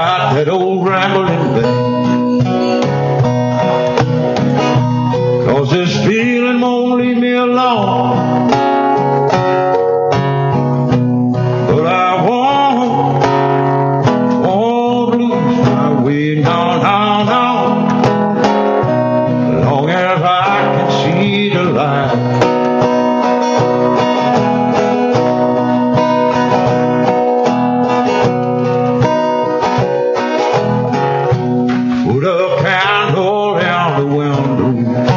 ride that old rambling band. 'Cause this feeling won't leave me alone. But I won't lose my way, no, no, no. As long as I can see the light. Put a candle down the window,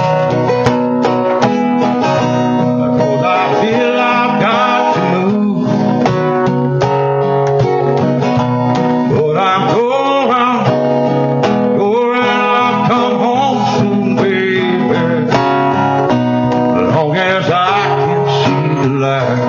'cause I feel I've got to move. But I'm going, I'll come home soon, baby, as long as I can see the light.